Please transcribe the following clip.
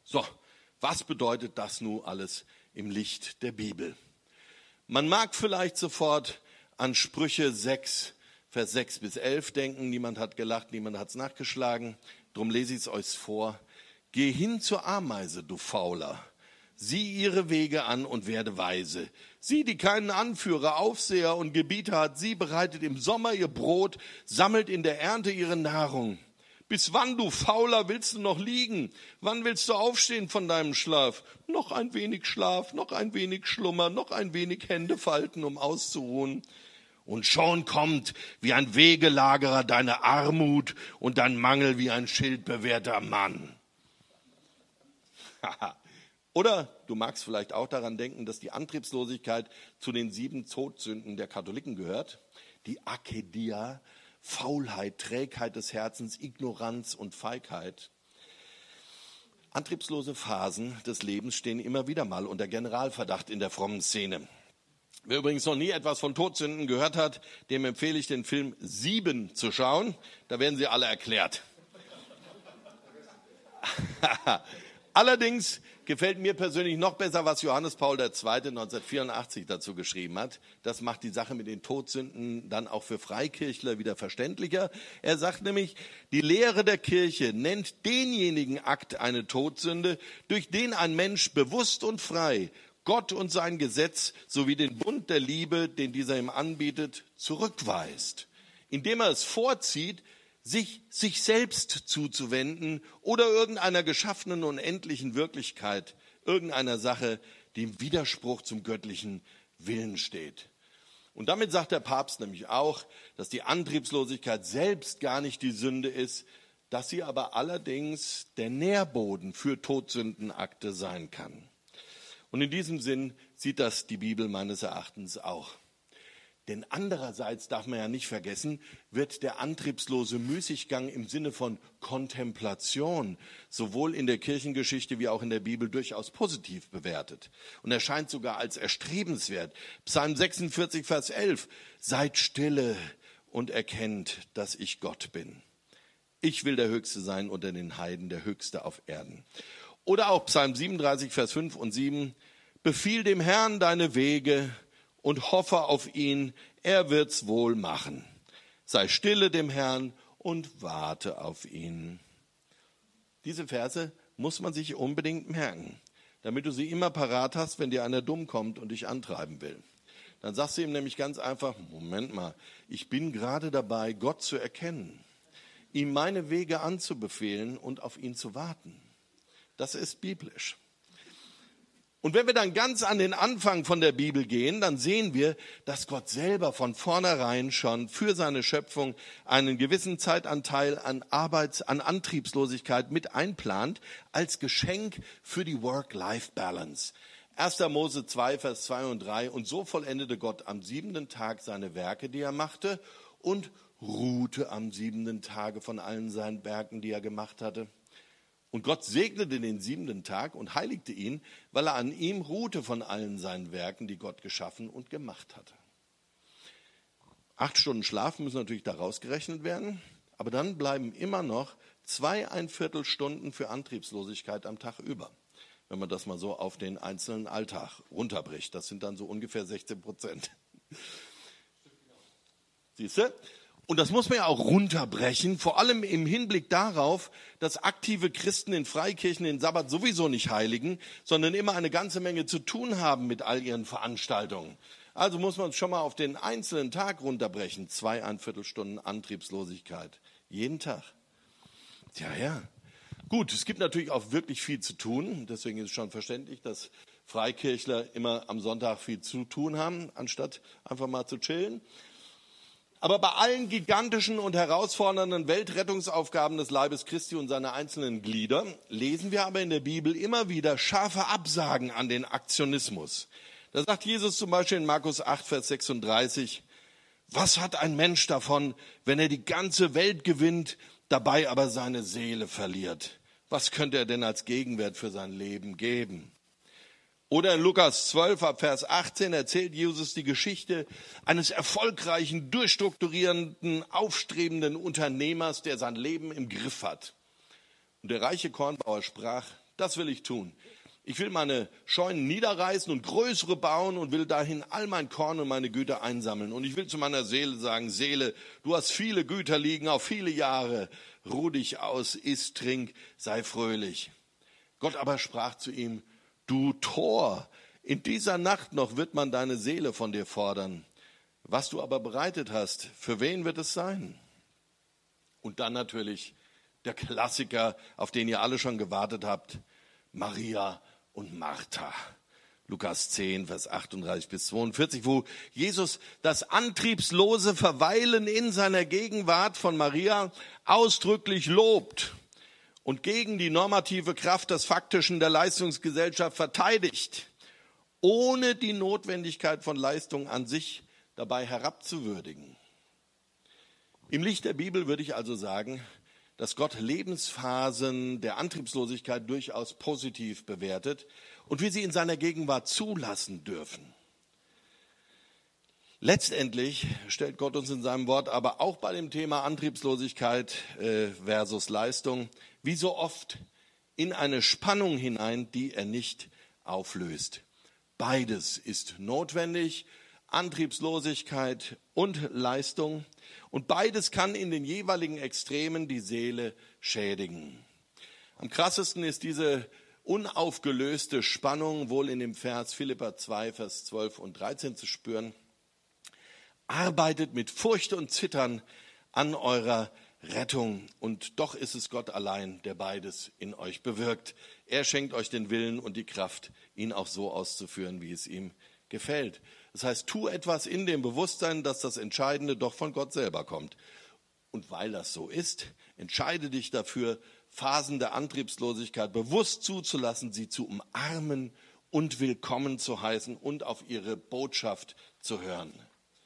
So, was bedeutet das nun alles im Licht der Bibel? Man mag vielleicht sofort an Sprüche 6, Vers 6 bis 11 denken. Niemand hat gelacht, niemand hat es nachgeschlagen. Drum lese ich es euch vor. Geh hin zur Ameise, du Fauler. Sieh ihre Wege an und werde weise. Sie, die keinen Anführer, Aufseher und Gebieter hat, sie bereitet im Sommer ihr Brot, sammelt in der Ernte ihre Nahrung. Bis wann, du Fauler, willst du noch liegen? Wann willst du aufstehen von deinem Schlaf? Noch ein wenig Schlaf, noch ein wenig Schlummer, noch ein wenig Hände falten, um auszuruhen. Und schon kommt wie ein Wegelagerer deine Armut und dein Mangel wie ein schildbewehrter Mann. Oder du magst vielleicht auch daran denken, dass die Antriebslosigkeit zu den 7 Todsünden der Katholiken gehört. Die Akedia, Faulheit, Trägheit des Herzens, Ignoranz und Feigheit. Antriebslose Phasen des Lebens stehen immer wieder mal unter Generalverdacht in der frommen Szene. Wer übrigens noch nie etwas von Todsünden gehört hat, dem empfehle ich den Film 7 zu schauen. Da werden sie alle erklärt. Allerdings gefällt mir persönlich noch besser, was Johannes Paul II. 1984 dazu geschrieben hat. Das macht die Sache mit den Todsünden dann auch für Freikirchler wieder verständlicher. Er sagt nämlich, die Lehre der Kirche nennt denjenigen Akt eine Todsünde, durch den ein Mensch bewusst und frei Gott und sein Gesetz sowie den Bund der Liebe, den dieser ihm anbietet, zurückweist, indem er es vorzieht, sich selbst zuzuwenden oder irgendeiner geschaffenen unendlichen Wirklichkeit, irgendeiner Sache, die im Widerspruch zum göttlichen Willen steht. Und damit sagt der Papst nämlich auch, dass die Antriebslosigkeit selbst gar nicht die Sünde ist, dass sie aber allerdings der Nährboden für Todsündenakte sein kann. Und in diesem Sinn sieht das die Bibel meines Erachtens auch. Denn andererseits darf man ja nicht vergessen, wird der antriebslose Müßiggang im Sinne von Kontemplation sowohl in der Kirchengeschichte wie auch in der Bibel durchaus positiv bewertet und erscheint sogar als erstrebenswert. Psalm 46, Vers 11, seid stille und erkennt, dass ich Gott bin. Ich will der Höchste sein unter den Heiden, der Höchste auf Erden. Oder auch Psalm 37, Vers 5 und 7, befiehl dem Herrn deine Wege und hoffe auf ihn, er wird's wohl machen. Sei stille dem Herrn und warte auf ihn. Diese Verse muss man sich unbedingt merken, damit du sie immer parat hast, wenn dir einer dumm kommt und dich antreiben will. Dann sagst du ihm nämlich ganz einfach, Moment mal, ich bin gerade dabei, Gott zu erkennen, ihm meine Wege anzubefehlen und auf ihn zu warten. Das ist biblisch. Und wenn wir dann ganz an den Anfang von der Bibel gehen, dann sehen wir, dass Gott selber von vornherein schon für seine Schöpfung einen gewissen Zeitanteil an Antriebslosigkeit mit einplant, als Geschenk für die Work-Life-Balance. 1. Mose 2, Vers 2 und 3. Und so vollendete Gott am 7. Tag seine Werke, die er machte, und ruhte am 7. Tage von allen seinen Werken, die er gemacht hatte. Und Gott segnete den 7. Tag und heiligte ihn, weil er an ihm ruhte von allen seinen Werken, die Gott geschaffen und gemacht hatte. 8 Stunden Schlaf müssen natürlich da rausgerechnet werden, aber dann bleiben immer noch 2¼ Stunden für Antriebslosigkeit am Tag über, wenn man das mal so auf den einzelnen Alltag runterbricht. Das sind dann so ungefähr 16%. Siehst du? Und das muss man ja auch runterbrechen, vor allem im Hinblick darauf, dass aktive Christen in Freikirchen den Sabbat sowieso nicht heiligen, sondern immer eine ganze Menge zu tun haben mit all ihren Veranstaltungen. Also muss man es schon mal auf den einzelnen Tag runterbrechen. 2¼ Stunden Antriebslosigkeit. Jeden Tag. Ja. Gut, es gibt natürlich auch wirklich viel zu tun. Deswegen ist es schon verständlich, dass Freikirchler immer am Sonntag viel zu tun haben, anstatt einfach mal zu chillen. Aber bei allen gigantischen und herausfordernden Weltrettungsaufgaben des Leibes Christi und seiner einzelnen Glieder lesen wir aber in der Bibel immer wieder scharfe Absagen an den Aktionismus. Da sagt Jesus zum Beispiel in Markus 8, Vers 36, was hat ein Mensch davon, wenn er die ganze Welt gewinnt, dabei aber seine Seele verliert? Was könnte er denn als Gegenwert für sein Leben geben? Oder in Lukas 12, ab Vers 18 erzählt Jesus die Geschichte eines erfolgreichen, durchstrukturierenden, aufstrebenden Unternehmers, der sein Leben im Griff hat. Und der reiche Kornbauer sprach, Das will ich tun. Ich will meine Scheunen niederreißen und größere bauen und will dahin all mein Korn und meine Güter einsammeln. Und ich will zu meiner Seele sagen, Seele, du hast viele Güter liegen auf viele Jahre. Ruh dich aus, iss, trink, sei fröhlich. Gott aber sprach zu ihm, du Tor, in dieser Nacht noch wird man deine Seele von dir fordern. Was du aber bereitet hast, für wen wird es sein? Und dann natürlich der Klassiker, auf den ihr alle schon gewartet habt, Maria und Martha. Lukas 10, Vers 38 bis 42, wo Jesus das antriebslose Verweilen in seiner Gegenwart von Maria ausdrücklich lobt und gegen die normative Kraft des Faktischen der Leistungsgesellschaft verteidigt, ohne die Notwendigkeit von Leistung an sich dabei herabzuwürdigen. Im Licht der Bibel würde ich also sagen, dass Gott Lebensphasen der Antriebslosigkeit durchaus positiv bewertet und wir sie in seiner Gegenwart zulassen dürfen. Letztendlich stellt Gott uns in seinem Wort aber auch bei dem Thema Antriebslosigkeit versus Leistung, wie so oft, in eine Spannung hinein, die er nicht auflöst. Beides ist notwendig, Antriebslosigkeit und Leistung. Und beides kann in den jeweiligen Extremen die Seele schädigen. Am krassesten ist diese unaufgelöste Spannung wohl in dem Vers Philipper 2, Vers 12 und 13 zu spüren. Arbeitet mit Furcht und Zittern an eurer Rettung. Und doch ist es Gott allein, der beides in euch bewirkt. Er schenkt euch den Willen und die Kraft, ihn auch so auszuführen, wie es ihm gefällt. Das heißt, tu etwas in dem Bewusstsein, dass das Entscheidende doch von Gott selber kommt. Und weil das so ist, entscheide dich dafür, Phasen der Antriebslosigkeit bewusst zuzulassen, sie zu umarmen und willkommen zu heißen und auf ihre Botschaft zu hören.